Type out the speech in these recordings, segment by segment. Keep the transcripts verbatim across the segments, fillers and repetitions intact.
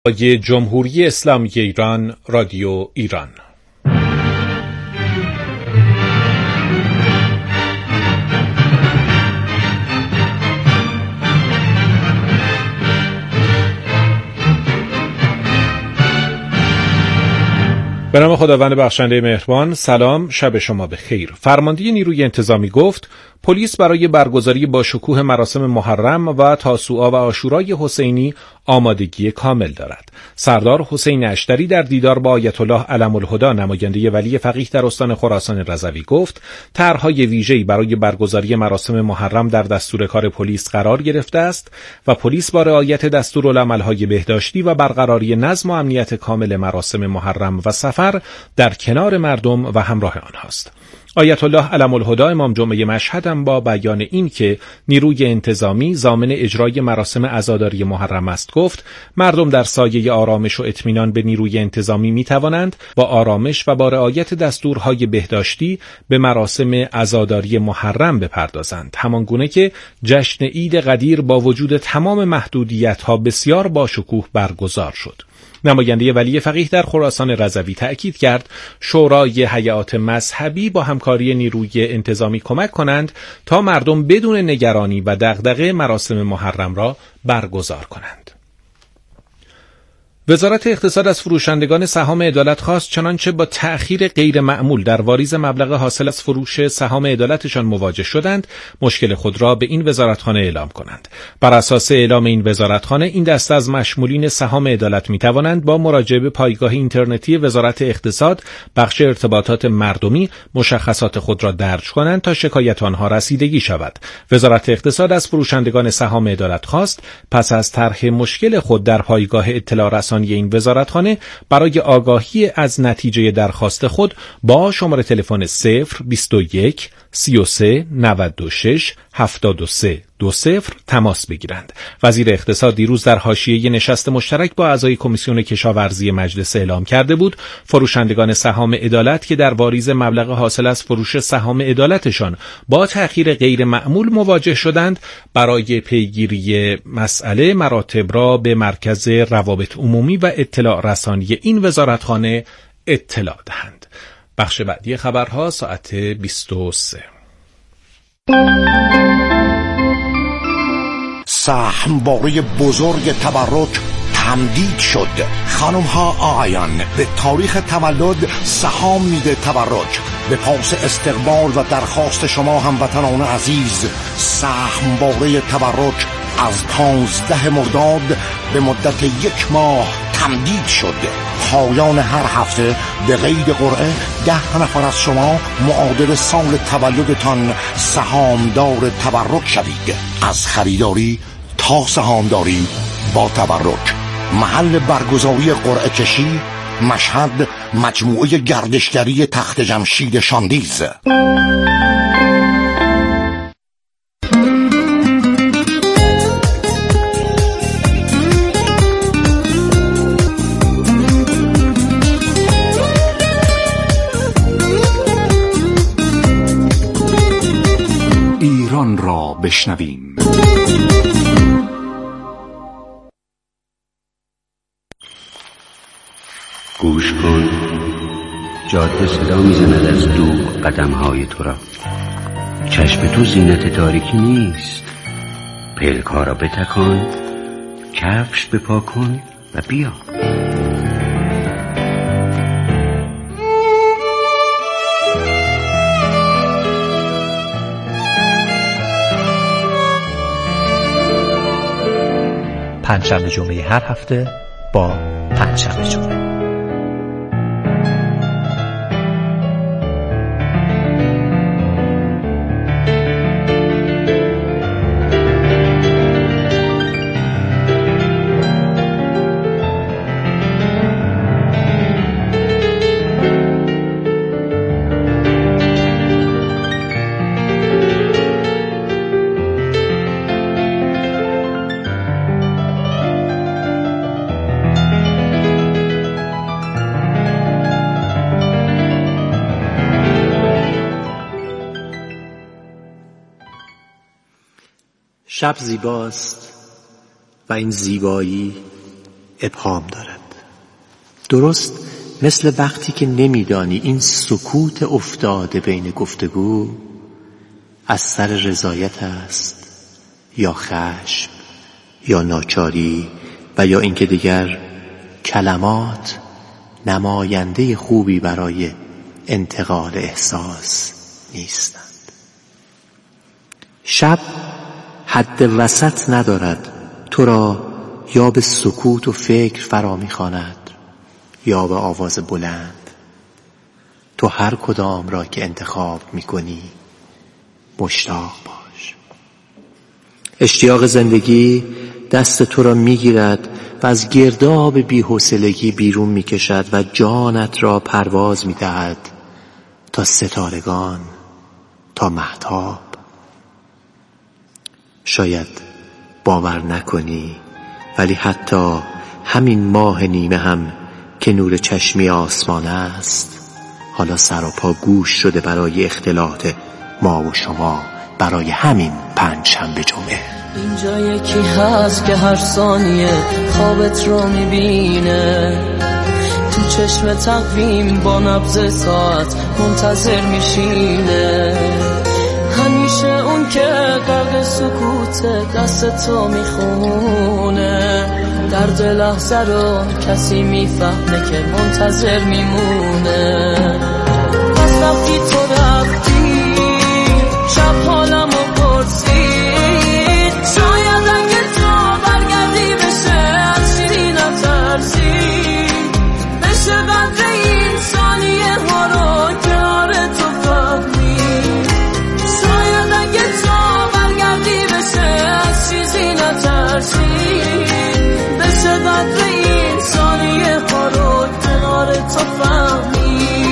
جمهوری اسلامی ایران، رادیو ایران. به نام خداوند بخشنده مهربان. سلام، شب شما بخیر. فرمانده نیروی انتظامی گفت پلیس برای برگزاری با شکوه مراسم محرم و تاسوعا و عاشورای حسینی آمادگی کامل دارد. سردار حسین اشتری در دیدار با آیت الله علم الهدی نماینده ولی فقیه در استان خراسان رضوی گفت طرح‌های ویژه‌ای برای برگزاری مراسم محرم در دستور کار پلیس قرار گرفته است و پلیس با رعایت دستورالعمل‌های بهداشتی و برقراری نظم و امنیت کامل مراسم محرم و سفر در کنار مردم و همراه آنهاست. آیت الله علم الهدی امام جمعه مشهد هم با بیان این که نیروی انتظامی ضامن اجرای مراسم عزاداری محرم است گفت مردم در سایه آرامش و اطمینان به نیروی انتظامی می توانند با آرامش و با رعایت دستورهای بهداشتی به مراسم عزاداری محرم بپردازند، همان گونه که جشن عید قدیر با وجود تمام محدودیت‌ها بسیار با شکوه برگزار شد. نماینده ولی فقیه در خراسان رضوی تأکید کرد شورای هیئات مذهبی با همکاری نیروی انتظامی کمک کنند تا مردم بدون نگرانی و دغدغه مراسم محرم را برگزار کنند. وزارت اقتصاد از فروشندگان سهام عدالت خواست چنانچه با تأخیر غیر معمول در واریز مبلغ حاصل از فروش سهام عدالتشان مواجه شدند، مشکل خود را به این وزارتخانه اعلام کنند. بر اساس اعلام این وزارتخانه، این دسته از مشمولین سهام عدالت می توانند با مراجعه به پایگاه اینترنتی وزارت اقتصاد بخش ارتباطات مردمی مشخصات خود را درج کنند تا شکایت آنها رسیدگی شود. وزارت اقتصاد از فروشندگان سهام عدالت خواست پس از طرح مشکل خود در پایگاه اطلاع رسانی این وزارتخانه برای آگاهی از نتیجه درخواست خود با شماره تلفن صفر بیست و یک سی و سه نود و شش هفتاد و سه دو صفر تماس بگیرند. وزیر اقتصاد دیروز در حاشیه نشست مشترک با اعضای کمیسیون کشاورزی مجلس اعلام کرده بود فروشندگان سهام عدالت که در واریز مبلغ حاصل از فروش سهام عدالتشان با تأخیر غیر معمول مواجه شدند، برای پیگیری مسئله مراتب را به مرکز روابط عمومی و اطلاع رسانی این وزارتخانه اطلاع دهند. بخش بعدی خبرها ساعت بیست و سه. سهمواره بزرگ تبرک تمدید شد. خانم ها آقایان، به تاریخ تولد سهام میده تبرک. به پاس استقبال و درخواست شما هموطنان عزیز، سهمواره تبرک از پانزده مرداد به مدت یک ماه تمدید شد. پایان هر هفته به قید قرعه ده نفر از شما معادل سال تولدتان سهامدار تبرک شوید. از خریداری تا سهامداری با تبرک. محل برگزاری قرعه کشی مشهد، مجموعه گردشگری تخت جمشید شاندیز. ایران را بشنویم. گوش کن، جاده صدا میزند از دور قدمهای تو را. چشم تو زینت تاریکی نیست. پلک‌ها را بتکان، کفش بپا کن و بیا. پنجشنبه جمعه هر هفته با پنجشنبه جمعه. شب زیباست و این زیبایی ابهام دارد. درست مثل وقتی که نمیدانی این سکوت افتاده بین گفتگو از سر رضایت است یا خشم یا ناچاری و یا اینکه دیگر کلمات نماینده خوبی برای انتقال احساس نیستند. شب حد وسط ندارد، تو را یا به سکوت و فکر فرا می‌خواند یا به آواز بلند. تو هر کدام را که انتخاب می‌کنی مشتاق باش. اشتیاق زندگی دست تو را می‌گیرد و از گرداب بی‌حوصلگی بیرون می‌کشد و جانت را پرواز می‌دهد تا ستارگان، تا مهتاب. شاید باور نکنی ولی حتی همین ماه نیمه هم که نور چشمی آسمان است حالا سر و پا گوش شده برای اختلاط ما و شما برای همین پنج شنبه جمعه. اینجا یکی هست که هر ثانیه خوابت رو میبینه، تو چشم تقویم با نبض ساعت منتظر میشینه. همیشه اون که غرق سکوت دست تو میخونه، درد لحظه رو کسی میفهمه که منتظر میمونه. از وقتی تو رفتی شب حالمو پرسید، شاید اگه تو برگردی بشه از چیزی نترسی، بشه قدر این ثانیه ها رو کنار تو فهمی. شاید اگه تو برگردی بشه از چیزی نترسی، بشه قدر این ثانیه ها رو کنار تو فهمی.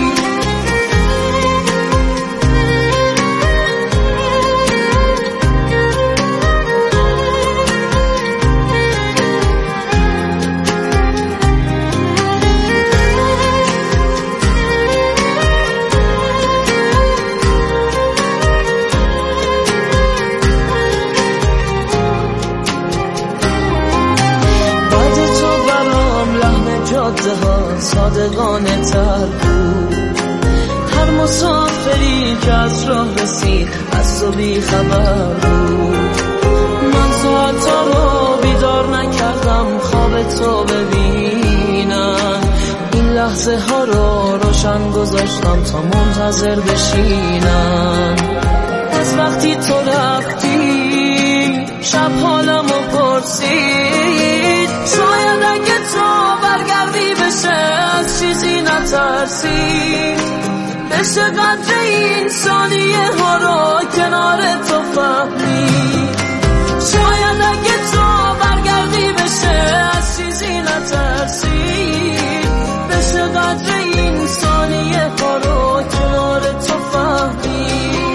صادقانه تر بود، هر مسافری که از راه رسید از تو بی خبر بود. من ساعتا رو بیدار نکردم خواب تو ببینم، این لحظه ها رو روشن گذاشتم تا منتظر بشینم. از وقتی تو رفتی شب حالمو پرسید، شاید اگه تو برگردی بشه از چیزی نترسی، بشه قدر این ثانیه ها رو کنار تو فهمی. شاید اگه تو برگردی بشه از چیزی نترسی، بشه قدر این ثانیه ها رو کنار تو فهمی.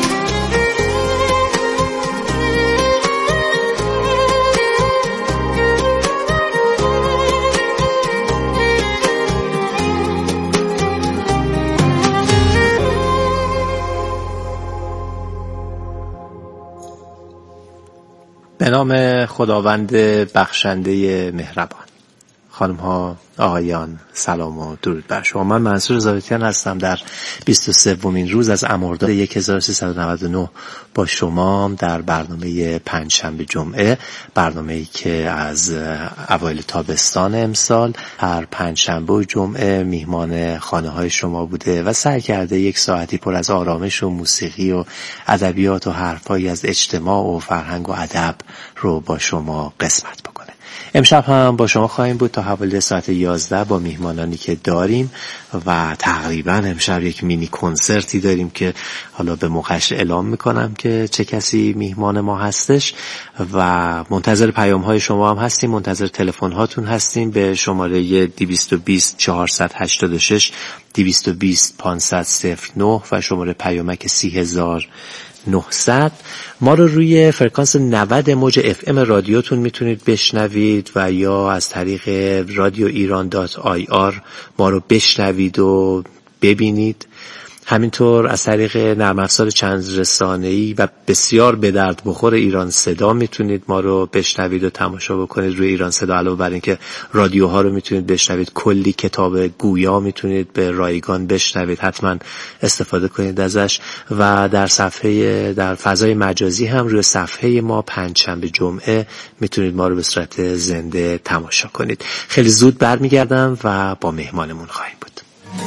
به نام خداوند بخشنده مهربان. خانم ها، آقایان، سلام و درود بر شما. من منصور زاویتیان هستم. در بیست و سومین روز از امرداد هزار و سیصد و نود و نه با شما در برنامه پنجشنبه جمعه، برنامه‌ای که از اوایل تابستان امسال هر پنجشنبه و جمعه میهمان خانه‌های شما بوده و سعی کرده یک ساعتی پر از آرامش و موسیقی و ادبیات و حرفایی از اجتماع و فرهنگ و ادب رو با شما قسمت بکنه. امشب هم با شما خواهیم بود تا حوالی ساعت یازده با میهمانانی که داریم و تقریبا امشب یک مینی کنسرتی داریم که حالا به موقعش اعلام میکنم که چه کسی میهمان ما هستش و منتظر پیام های شما هم هستیم، منتظر تلفن هاتون هستیم به شماره دویست و بیست چهارصد و هشتاد و شش دویست و بیست پانصد صفر نه و شماره پیامک سی هزار و نهصد. ما رو روی فرکانس نود موج اف ام رادیوتون میتونید بشنوید و یا از طریق رادیو ایران دات آی آر ما رو بشنوید و ببینید همینطور از طریق نرم افزار چند رسانه‌ای و بسیار به درد بخور ایران صدا میتونید ما رو بشنوید و تماشا بکنید روی ایران صدا. علاوه بر اینکه رادیوها رو میتونید بشنوید، کلی کتاب گویا میتونید به رایگان بشنوید، حتما استفاده کنید ازش. و در صفحه در فضای مجازی هم روی صفحه ما پنجشنبه جمعه میتونید ما رو به صورت زنده تماشا کنید. خیلی زود برمیگردم و با مهمانمون خواهیم بود.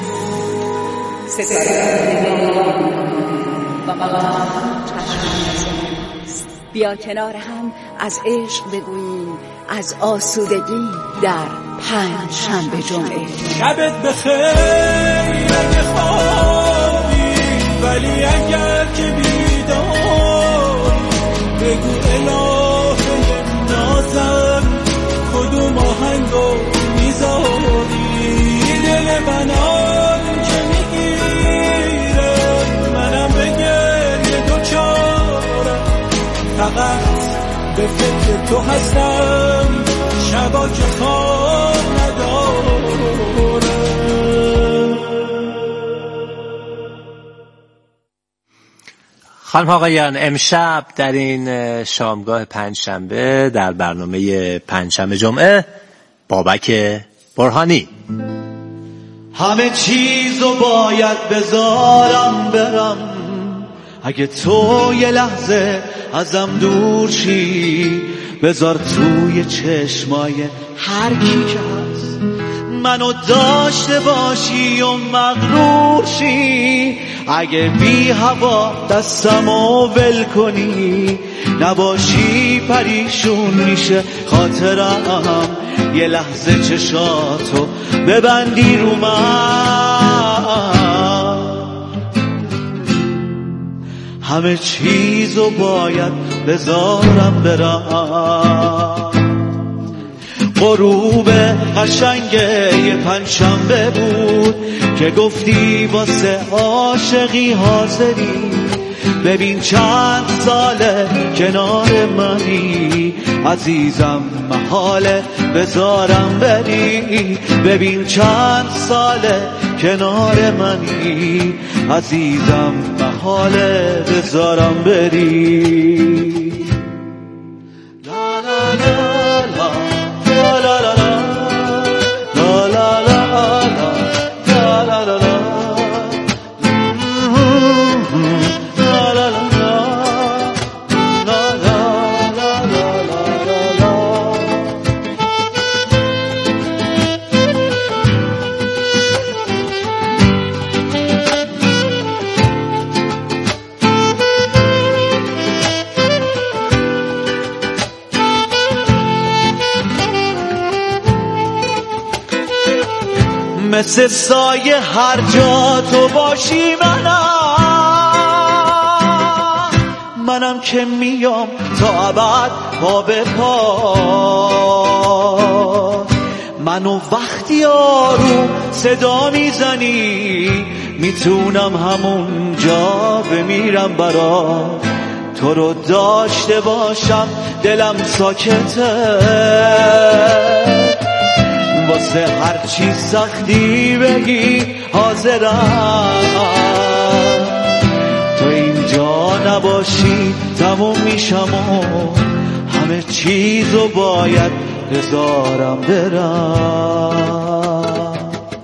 بیا کنار هم از عشق بگوییم، از آسودگی در پنج شنبه جمعه. شبت بخیر اگه خوابی، ولی اگر که بیداری بگو الهه نازم کدوم آهنگو میذاری. دل منان که میگیره منم به گریه دوچارم، فقط به فکر تو هستم شبا که خواب ندارم. خانم آقایان، امشب در این شامگاه پنجشنبه در برنامه پنجشنبه جمعه بابک برهانی. همه چیزو باید بذارم برم، اگه تو یه لحظه ازم دور شی، بذار توی چشمای هر کی که هست منو داشته باشی و مغرور شی. اگه بی هوا دستمو ول کنی، نباشی پریشون میشه خاطرم، یه لحظه چشاتو ببندی رو من. همه چیزو باید بذارم برم. غروب قشنگ یه پنجشنبه بود که گفتی واسه عاشقی حاضری. ببین چند ساله کنار منی عزیزم، محاله بذارم بری. ببین چند ساله کنار منی عزیزم، محاله بذارم بری. لا لا لا لا لا لا لا لا لا لا لا. مثل سایه هر جا تو باشی منم، منم که میام تا ابد پا به پا. منو وقتی آروم صدا میزنی، میتونم همون جا بمیرم برات. تو رو داشته باشم دلم ساکته، واسه هر چی سختی بگی حاضرم. تو اینجا نباشی تموم میشم و همه چیزو باید بذارم برم.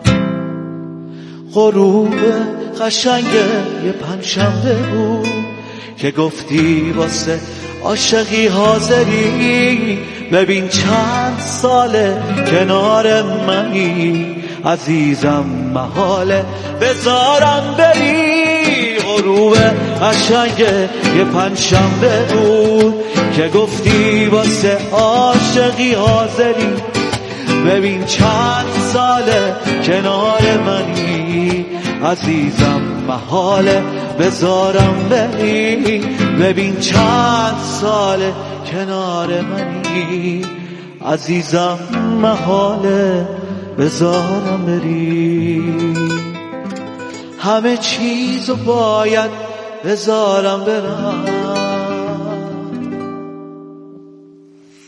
غروب قشنگ یه پنجشنبه بود که گفتی واسه عاشقی حاضری. ببین چند ساله کنار منی عزیزم، محاله بذارم بری. غروب قشنگ یه پنجشنبه بود که گفتی واسه عاشقی حاضری. ببین چند ساله کنار منی عزیزم، محاله بذارم بری. ببین چند ساله کنار منی عزیزم، محاله بذارم بری. همه چیزو باید بذارم برم.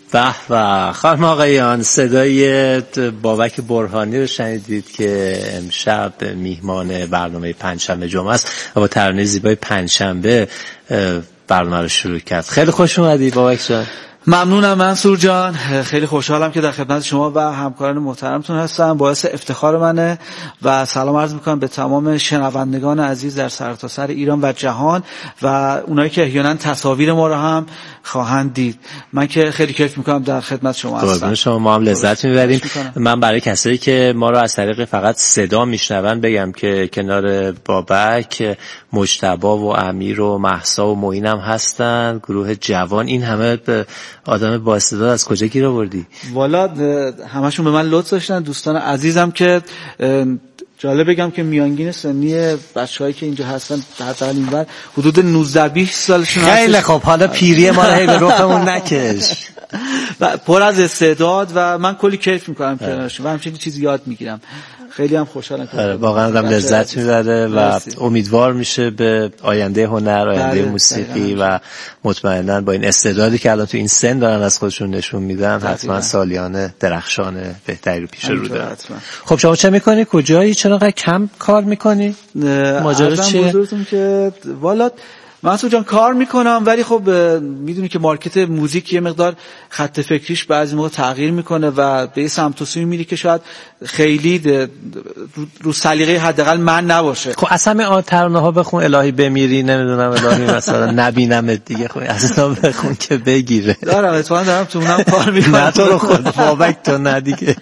به به خانم آقایان، صدای بابک برهانی رو شنیدید که امشب میهمان برنامه پنجشنبه جمعه است و با ترانه زیبای پنجشنبه برنامه رو شروع کرد. خیلی خوش اومدی بابک جان. ممنونم منصور جان، خیلی خوشحالم که در خدمت شما و همکاران محترمتون هستم. باعث افتخار منه و سلام عرض میکنم به تمام شنوندگان عزیز در سرتاسر ایران و جهان و اونایی که احیانا تصاویر ما رو هم خواهند دید. من که خیلی کیف میکنم در خدمت شما هستم. قربون شما، ما هم لذت میبریم. من برای کسایی که ما رو از طریق فقط صدا میشنون بگم که کنار بابک مجتبی و امیر و مهسا و معین هم هستن، گروه جوان. این همه آدم با استعداد از کجا گیر آوردی؟ والا همشون به من لطف داشتن، دوستان عزیزم که جالب بگم که میانگین سنی بچه‌هایی که اینجا هستن حتی اینور حدود نوزده بیست سالشون هست. خیلی خب، حالا پیری ما رو هی به رخمون نکش. و پر از استعداد و من کلی کیف میکنم کنارشون و همچنین چیزی یاد میگیرم. خیلی هم خوشحالم که واقعا آدم لذت میبره و امیدوار میشه به آینده هنر، آینده موسیقی و مطمئنا با این استعدادی که الان تو این سن دارن از خودشون نشون میدن حتما سالیانه درخشان بهتری رو پیش رو دارن. خب شما چه میکنی؟ کجایی؟ چرا انقدر کم کار میکنی؟ ماجرا چیه؟ بزرگتون که والا منصور جان کار میکنم، ولی خب میدونی که مارکت موزیک یه مقدار خط فکریش بعضی موقع تغییر میکنه و به سمت و سوی میری که شاید خیلی رو سلیقه حداقل من نباشه. خب اصلا ترانه ها بخون الهی بمیری، نمیدونم الهی مثلا نبینمت دیگه، خب اصلا بخون که بگیره. دارم اتفاقا دارم تو اونم کار میکنم. نه تو رو خود بابک تو نه دیگه.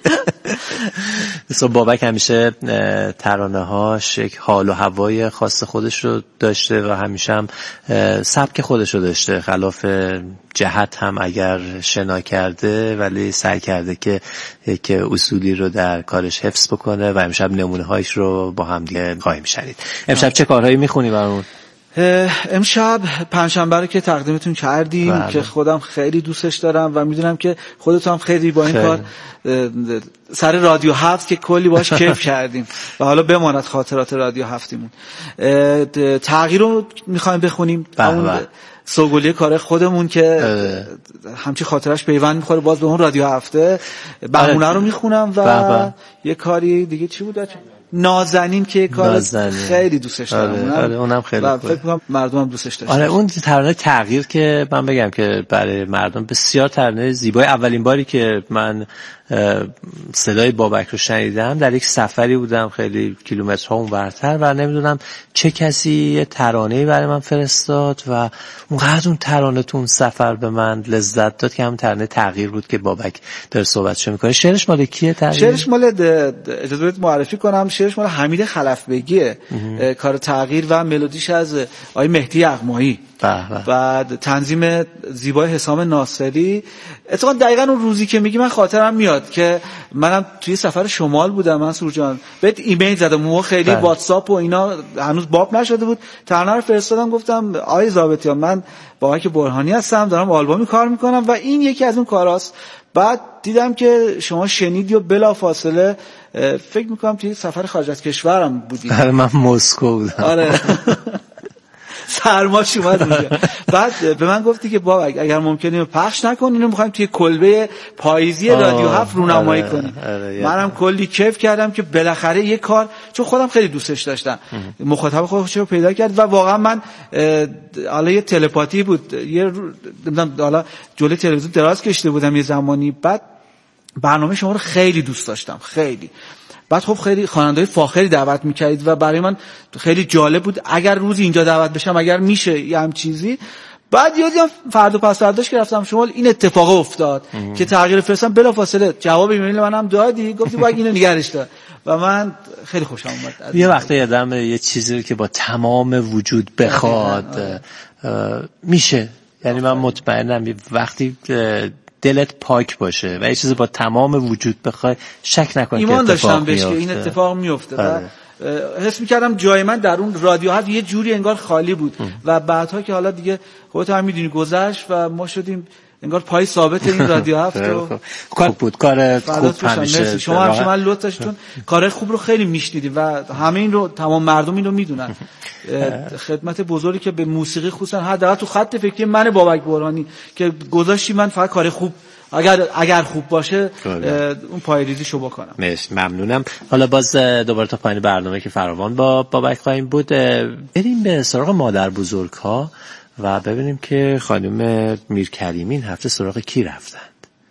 so بابک همیشه ترانه هاش یک حال و هوای خاص خودش رو داشته و همیشه هم سبک خودش رو داشته، خلاف جهت هم اگر شنا کرده ولی سعی کرده که که اصولی رو در کارش حفظ بکنه و امشب نمونه هایش رو با هم دیگه خواهیم شنید. امشب چه کارهایی میخونی برامون؟ امشب پنجشنبه رو که تقدیمتون کردیم بله. که خودم خیلی دوستش دارم و میدونم که خودت هم خیلی با این خیلی. کار سر رادیو هفت که کلی باش کیف کردیم و حالا بماند خاطرات رادیو هفتیمون. تغییر رو میخوایم بخونیم، اون سوگلی کار خودمون که همچی خاطرش پیوند میخوره باز به اون رادیو هفته. بهونه رو میخونم و یه کاری دیگه چی بود؟ نازنین که کار خیلی دوستش دارم. آره، آره، اونم خیلی و فکر می‌کنم مردم هم دوستش داشتن. آره اون ترانه تغییر که من بگم که برای مردم بسیار ترانه زیبای. اولین باری که من صدای بابک رو شنیدم در یک سفری بودم خیلی کیلومترها اونورتر و نمیدونم چه کسی یه ترانه‌ای برای من فرستاد و اونقدر اون ترانه تو اون سفر به من لذت داد که همون ترانه تغییر بود که بابک داره صحبتش می‌کنه. شعرش مال کیه تغییر؟ شعرش مال اجازه بدید معرفی کنم، شعرش مال حمید خلفبگیه. کار تغییر و ملودیش از آقای مهدی یغمایی و تنظیم زیبای حسام ناصری. اتفاقا دقیقاً اون روزی که میگی من خاطرم میاد که منم توی سفر شمال بودم منصور جان، بهت ایمیل زدم، اون خیلی واتساپ و اینا هنوز باب نشده بود، ترانه رو فرستادم، گفتم آقای ضابطیان من بابک برهانی هستم، دارم آلبومی کار میکنم و این یکی از اون کاراست. بعد دیدم که شما شنیدی و بلافاصله فکر میکنم توی سفر خارج از کشورم بودی. آره من مسکو بودم. آره سرماش اومد اونجا. بعد به من گفتی که بابا اگر ممکنه پخش نکن، اینو میخوایم توی کلبه پاییزی رادیو هفت رونمایی کنیم. منم کلی کیف کردم که بالاخره یه کار، چون خودم خیلی دوستش داشتم، مخاطب خودش رو پیدا کرد و واقعا من حالا یه تلپاتی بود، یه نمیدونم حالا جلوی تلویزیون دراز کشیده بودم یه زمانی، بعد برنامه شما رو خیلی دوست داشتم خیلی. بعد خب خیلی خواننده‌های فاخری دعوت می‌کردید و برای من خیلی جالب بود اگر روزی اینجا دعوت بشم، اگر میشه یه هم چیزی. بعد یادم فردا پس فرداش که رفتم شمال این اتفاق افتاد ام. که تغییر فرستم بلافاصله جواب ایمیل منم دادی، گفتی باید اینو نگرش دار و من خیلی خوشم اومد. یه وقتی یادم یه چیزی رو که با تمام وجود بخواد میشه، یعنی من مطمئنم وقتی دلت پاک باشه و یه چیزی با تمام وجود بخوای شک نکنی که اتفاق میفته. که این اتفاق میفته و حس میکردم جای من در اون رادیو هفت یه جوری انگار خالی بود ام. و بعدها که حالا دیگه خودت هم میدونی گذشت و ما شدیم انگار پای ثابت این رادیو هفت و خوب بود. کار خوب همیشه شما هم شما لطفش چون کار خوب رو خیلی میشنیدی و همه این رو تمام مردم این رو میدونن. خدمت بزرگی که به موسیقی خصوصا حداقل تو خط فکری من بابک برهانی که گذاشتی من فقط کار خوب اگر اگر خوب باشه اون پایریزیشو بکنم. مرسی، ممنونم. حالا باز دوباره تا پایین برنامه که فراوان با بابک خواهیم بود، بریم به سراغ مادر بزرگ‌ها و ببینیم که خانم میرکریمی این هفته سراغ کی رفتند.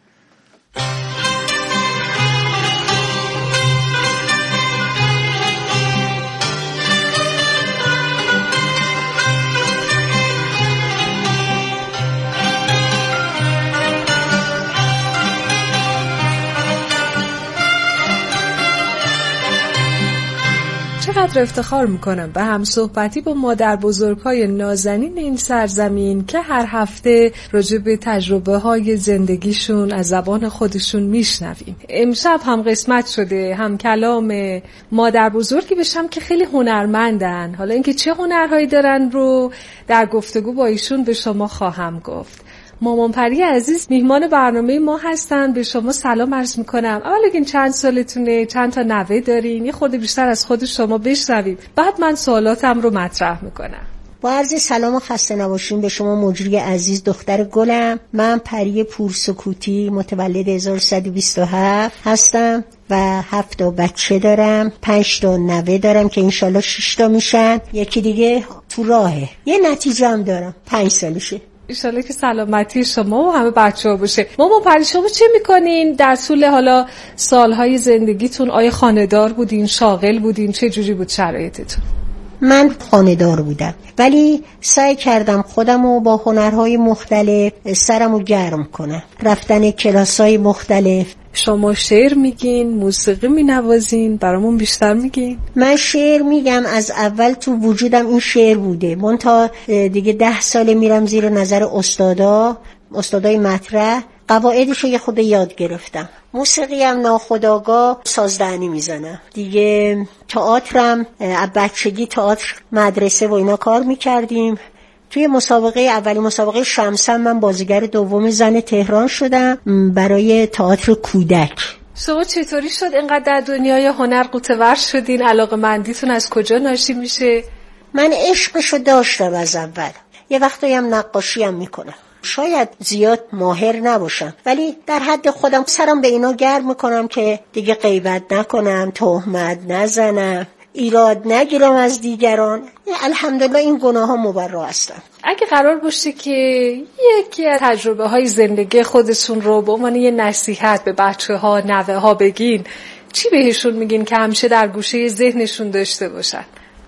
چقدر افتخار میکنم به هم صحبتی با مادر بزرگای نازنین این سرزمین که هر هفته راجع به تجربه های زندگیشون از زبان خودشون میشنویم. امشب هم قسمت شده هم کلام مادر بزرگی بشم که خیلی هنرمندن. حالا اینکه چه هنرهایی دارن رو در گفتگو با ایشون به شما خواهم گفت. مامان پری عزیز میهمان برنامه ما هستن، به شما سلام عرض میکنم. اولا این چند سالتونه، چند تا نوه دارین؟ یه خورده بیشتر از خود شما بشنویم، بعد من سوالاتم رو مطرح میکنم. با عرض سلام و خسته نباشین به شما مجری عزیز، دختر گلم. من پری پورسکوتی متولد هزار و سیصد و بیست و هفت هستم و هفت تا بچه دارم، پنج تا نوه دارم که انشالله شش تا میشن، یکی دیگه تو راهه. یه نتیجه هم دارم، پنج سالشه. ایشالله که سلامتی شما و همه بچه ها باشه. مامان پری شما چه میکنین در طول حالا سالهای زندگیتون؟ آیا خانه‌دار بودین، شاغل بودین، چه جوری بود شرایطتون؟ من خانه‌دار بودم ولی سعی کردم خودمو با هنرهای مختلف سرمو گرم کنم، رفتن کلاسای مختلف. شما شعر میگین، موسیقی مینوازین، برامون بیشتر میگین؟ من شعر میگم، از اول تو وجودم این شعر بوده، من تا دیگه ده ساله میرم زیر نظر استادا استادای مطرح، قواعدشو یه خود یاد گرفتم. موسیقی هم ناخودآگاه سازدهنی میزنم دیگه. تئاترم بچگی تئاتر مدرسه و اینا کار میکردیم. توی مسابقه اولی مسابقه شمسم من بازیگر دوم زن تهران شدم برای تئاتر کودک. شما چطوری شد اینقدر در دنیای هنر غوطه‌ور شدین؟ علاقه‌مندیتون از کجا ناشی میشه؟ من عشقشو داشتم از اول. یه وقتایی هم نقاشی هم میکنم. شاید زیاد ماهر نباشم ولی در حد خودم سرم به اینا گرم میکنم که دیگه غیبت نکنم، تهمت نزنم، ایراد نگیرم از دیگران. الحمدلله این گناه ها مبرا هستن. اگه قرار باشه که یکی از تجربه های زندگی خودتون رو به عنوان یه نصیحت به بچه ها، نوه ها بگین، چی بهشون میگین که همیشه در گوشه ذهنشون داشته باشن؟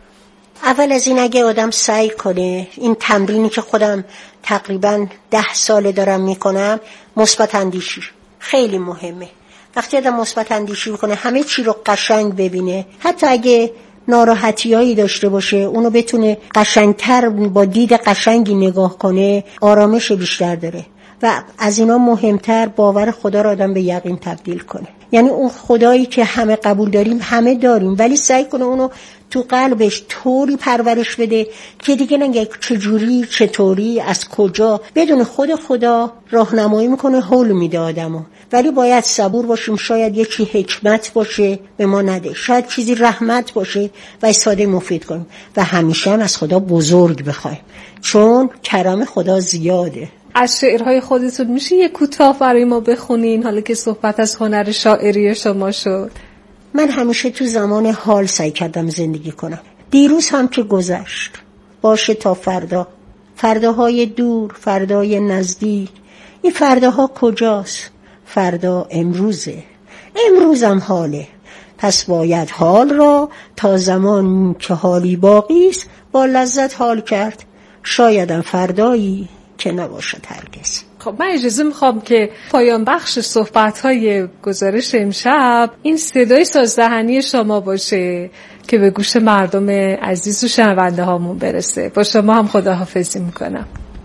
اول از این اگه آدم سعی کنه، این تمرینی که خودم تقریبا ده ساله دارم میکنم، مثبت اندیشی خیلی مهمه. وقتی آدم مثبت اندیشی کنه، همه چی رو قشنگ ببینه، حتی اگه ناراحتیایی داشته باشه اونو بتونه قشنگتر با دید قشنگی نگاه کنه، آرامش بیشتر داره. و از اینا مهمتر باور خدا رو آدم به یقین تبدیل کنه. یعنی اون خدایی که همه قبول داریم همه داریم، ولی سعی کنه اونو تو قلبش طوری پرورش بده که دیگه نگه چجوری، چطوری، از کجا، بدون خود خدا راهنمایی میکنه، حل میده آدمو. ولی باید صبور باشیم، شاید یه چی حکمت باشه به ما نده، شاید چیزی رحمت باشه و استفاده مفید کنیم و همیشه هم از خدا بزرگ بخوایم، چون کرم خدا زیاده. از شعرهای خودتون میشه یه کوتاه برای ما بخونین حالا که صحبت از هنر شاعری شما شد؟ من همیشه تو زمان حال سعی کردم زندگی کنم. دیروز هم که گذشت باشه تا فردا، فرداهای دور، فردای نزدیک. این فرداها کجاست؟ فردا امروزه، امروزم حاله. پس باید حال را تا زمان که حالی باقیست با لذت حال کرد، شایدم فردایی که نباشد هرگز. خب من اجازه میخوام که پایان بخش صحبت‌های گزارش امشب این صدای سازدهنی شما باشه که به گوش مردم عزیز و شنونده هامون برسه. با شما هم خداحافظی میکنم.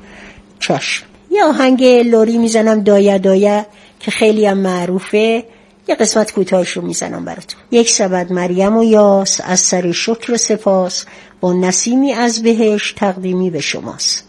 چشم. یه آهنگ لوری میزنم، دایه دایه، که خیلی هم معروفه. یه قسمت کوتاهش رو میزنم براتون. یک سبد مریم و یاس از سر شکر و سپاس، با نسیمی از بهشت تقدیمی به شماست.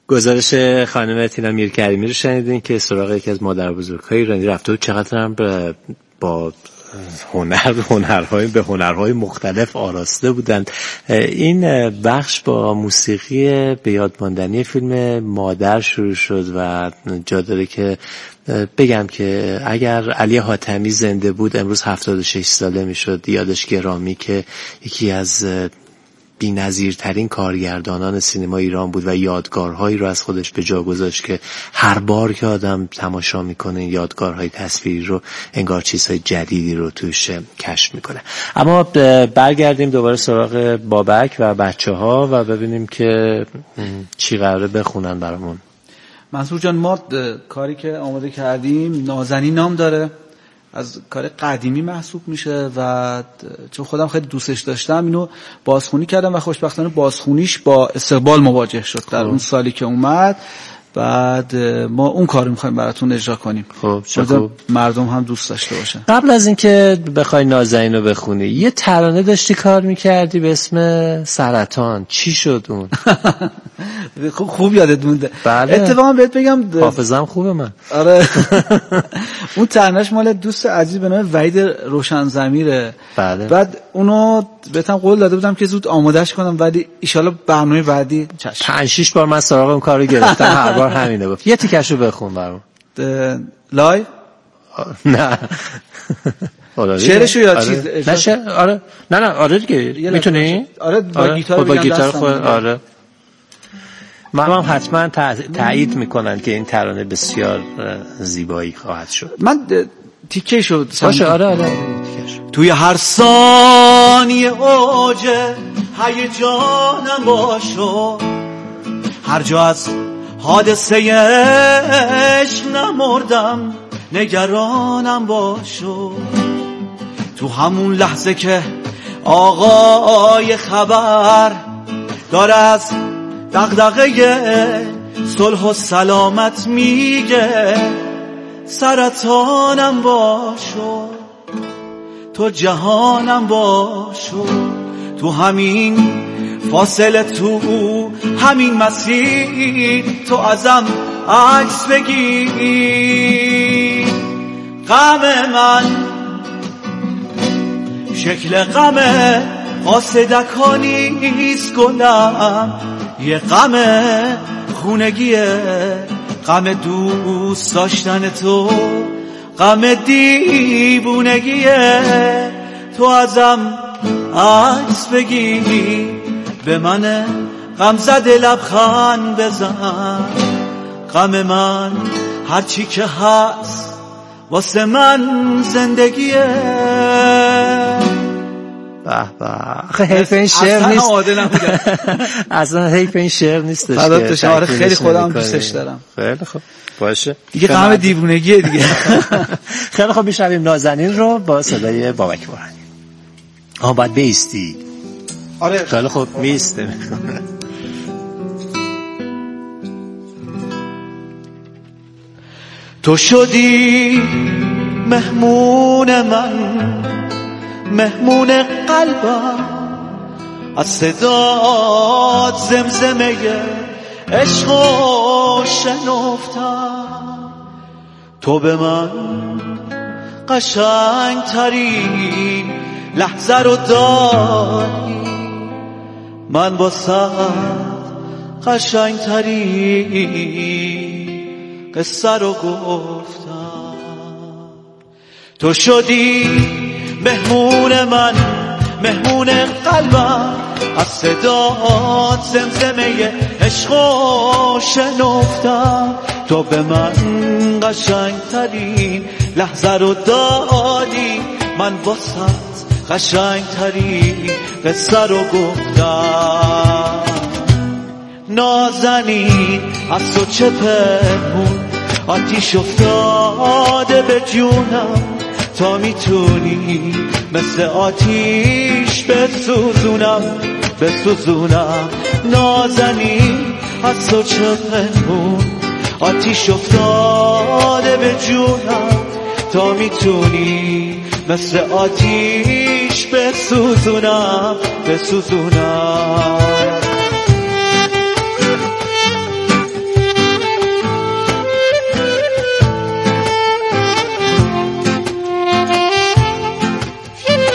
گزارش خانم تینا میرکریمی رو شنیدین که سراغ یکی از مادر بزرگ‌های ایرانی رفته و چقدر هم با هنر هنرهای به هنرهای مختلف آراسته بودند. این بخش با موسیقی به یاد ماندنی فیلم مادر شروع شد و جا داره که بگم که اگر علی حاتمی زنده بود امروز هفتاد و شش ساله میشد. یادش گرامی که یکی از بی‌نظیرترین کارگردانان سینما ایران بود و یادگارهایی رو از خودش به جا گذاشت که هر بار که آدم تماشا میکنه یادگارهای تصویری رو انگار چیزهای جدیدی رو توش کشف میکنه. اما برگردیم دوباره سراغ بابک و بچه ها و ببینیم که چی قراره بخونن برامون. منصور جان، ما کاری که آماده کردیم نازنین نام داره، از کار قدیمی محسوب میشه و چون خودم خیلی دوستش داشتم اینو بازخونی کردم و خوشبختانه بازخونیش با استقبال مواجه شد در اون سالی که اومد. بعد ما اون کارو میخوایم براتون اجرا کنیم. خب چطور مردم هم دوست داشته باشن. قبل از اینکه بخوای نازنین رو بخونی یه ترانه داشتی کار میکردی به اسم سرطان، چی شد اون؟ خوب خوب یادت مونده. بله. اتفاقا بهت بگم حافظم خوبه من. آره. اون ترانهش مال دوست عزیز به نام وحید روشنضمیره. بله. بعد اونو بهتم قول داده بودم که زود آمادهش کنم ولی ان شاءالله برنامه بعدی چشم. پنج شش بار من سراغ اون کارو گرفتم هر بار همینه بود. یه تیکشو بخون برام. لایو؟ نه. شعرشو یا چیز؟ نه شعر آره. نه نه آره دیگه. میتونی؟ آره با گیتار با گیتار خود آره. من هم حتما تایید میکنن که این ترانه بسیار زیبایی خواهد شد. من تیکه شد باشه آره آره توی هر ثانیه اوج هیجانم باشو، هر جا از حادثه عشق نمردم نگرانم باشو، تو همون لحظه که آقای خبر داره از دغدغه صلح و سلامت میگه سرطانم باشو، تو جهانم باشو، تو همین فاصله تو همین مسیر تو ازم عکس بگیر. غم من شکل غم قاصدکانی نیست گلم، یه غم خونگیه، غم دوست داشتن تو، غم دیوونگیه، تو ازم عکس بگیر، به من غم زده لبخند بزن. غم من هرچی که هست واسه من زندگیه. به به حیف این شعر نیست اصلا حیف این شعر نیستش که شعر خیلی خودم دوستش دارم. خیلی خوب باشه دیگه غم دیوونگیه دیگه. خیلی خوب میشنویم نازنین رو با صدای بابک برهانی. آها باید بیستی. آره خیلی خوب میسته. تو شدی مهمون من، مهمون قلبم، از صدات زمزمه عشق و شنفتم. تو به من قشنگ ترین لحظه رو داری، من با سر قشنگ ترین قصه رو گفتم. تو شدی مهمون من، مهمون قلبم، از صدات زمزمه عشق و شنفتم. تو به من قشنگ ترین لحظه رو دادی، من واسط قشنگ ترین قصه رو گفتم. نازنین از تو چه پنهون، آتیش افتاده به جونم، تا میتونی مثل آتیش بسوزونم بسوزونم. نازنین از تو چه پنهون، آتیش افتاده به جونم، تا میتونی مثل آتیش بسوزونم بسوزونم.